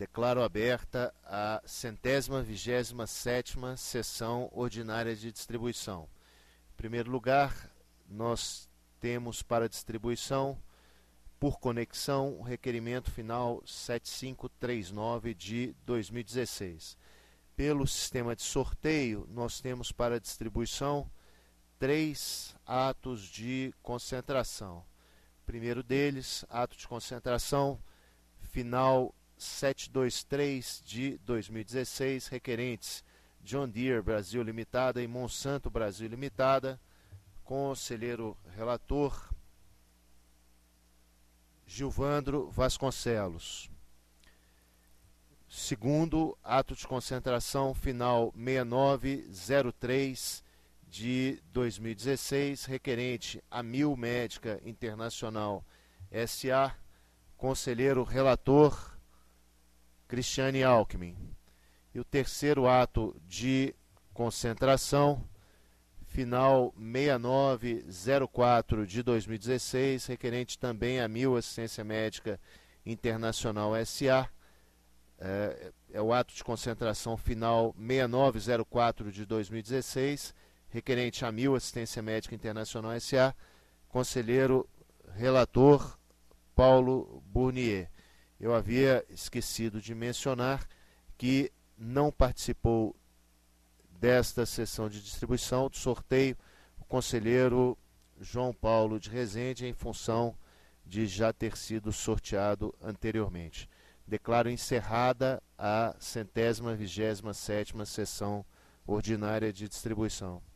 Declaro aberta a 127ª sessão ordinária de distribuição. Em primeiro lugar, nós temos para distribuição, por conexão, o requerimento final 7539 de 2016. Pelo sistema de sorteio, nós temos para distribuição 3 atos de concentração. O primeiro deles, ato de concentração final 723 de 2016, requerentes John Deere Brasil Limitada e Monsanto Brasil Limitada, conselheiro relator Gilvandro Vasconcelos. Segundo, ato de concentração final 6903 de 2016, requerente Amil Médica Internacional S.A., conselheiro relator Cristiane Alckmin. E o terceiro ato de concentração, final 6904 de 2016, requerente também a Amil Assistência Médica Internacional S.A., é o ato de concentração final 6904 de 2016, requerente a Amil Assistência Médica Internacional S.A., conselheiro relator Paulo Burnier. Eu havia esquecido de mencionar que não participou desta sessão de distribuição do sorteio o conselheiro João Paulo de Rezende, em função de já ter sido sorteado anteriormente. Declaro encerrada a 127ª sessão ordinária de distribuição.